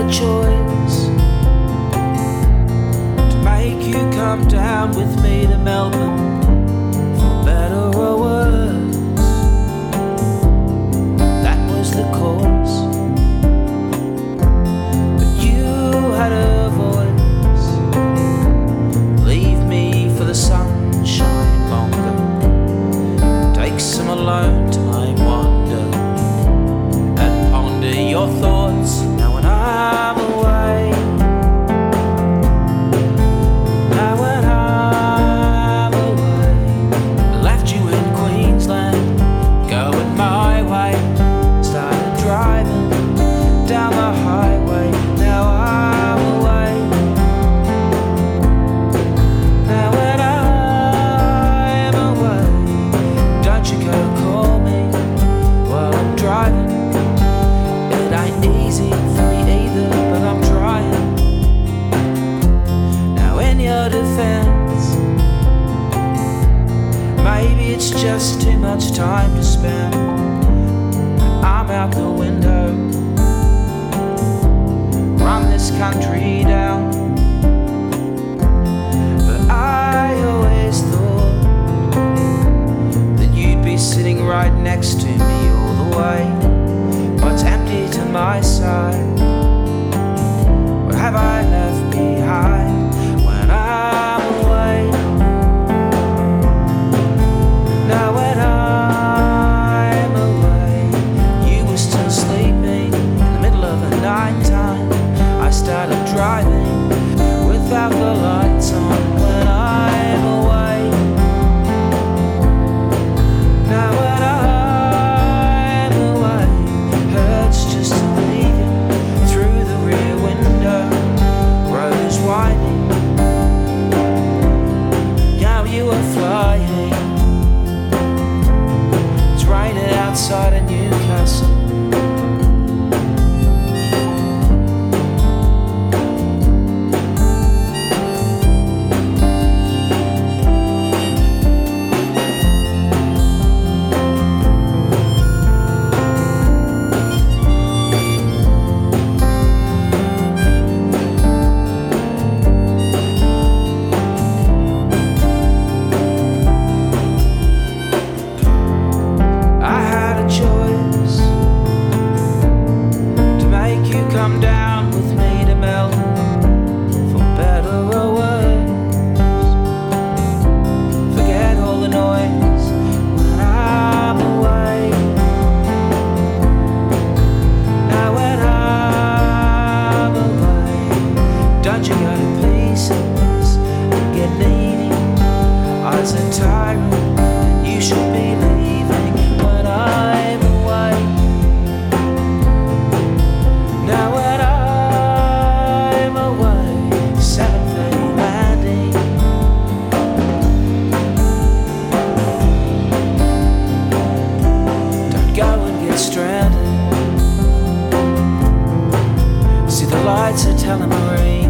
choice to make you come down with me to Melbourne, for better or worse. That was the course, but you had a voice. Leave me for the sunshine longer, take some alone time, wander and ponder your thoughts. Now when I'm away, now when I'm away, I left you in Queensland, going my way, started driving down the highway. Now I'm away, now when I'm away, don't you go call me while I'm driving. It ain't easy for me either, but I'm trying. Now in your defense, maybe it's just too much time to spend. I'm out the window, run this country down. But I always thought that you'd be sitting right next to me all the way. What's empty to my side? What have I left behind when I'm away? Now when I'm away, you were still sleeping in the middle of the night time. I started driving without the lights on when I'm away. Now when I'm away, hurts just to leave you through the rear window. Road is winding, now you are flying. It's raining outside of Newcastle. Come down with me to Melbourne, for better or worse. Forget all the noise when I'm away. Now when I'm away, don't you go to pieces and get needy. I was a tyrant and you should be leaving when I'm away. Now when I'm away, 7:30 landing. Don't go and get stranded. See the lights are telling Marine